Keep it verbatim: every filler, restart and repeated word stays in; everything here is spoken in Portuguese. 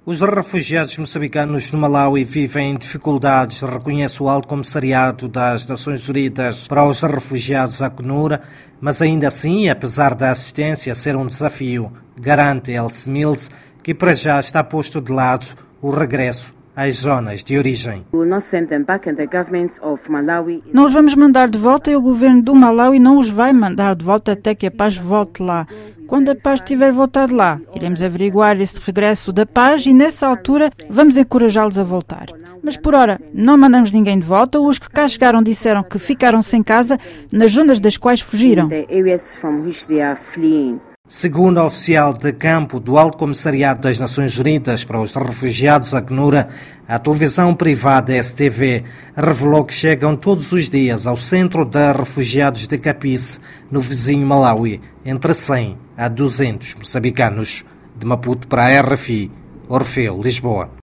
Os refugiados moçambicanos no Malawi vivem em dificuldades, reconhece o Alto Comissariado das Nações Unidas para os Refugiados, a ACNUR, mas ainda assim, apesar da assistência ser um desafio, garante Elsie Mills que para já está posto de lado o regresso às zonas de origem. Não os vamos mandar de volta e o governo do Malawi não os vai mandar de volta até que a paz volte lá. Quando a paz tiver voltado lá, iremos averiguar esse regresso da paz e nessa altura vamos encorajá-los a voltar. Mas por ora, não mandamos ninguém de volta. Os que cá chegaram disseram que ficaram sem casa nas zonas das quais fugiram. Segundo a oficial de campo do Alto Comissariado das Nações Unidas para os Refugiados, a ACNUR, a televisão privada S T V revelou que chegam todos os dias ao centro de refugiados de Capice, no vizinho Malawi, entre cem a duzentos moçambicanos. De Maputo para a R F I, Orfeu, Lisboa.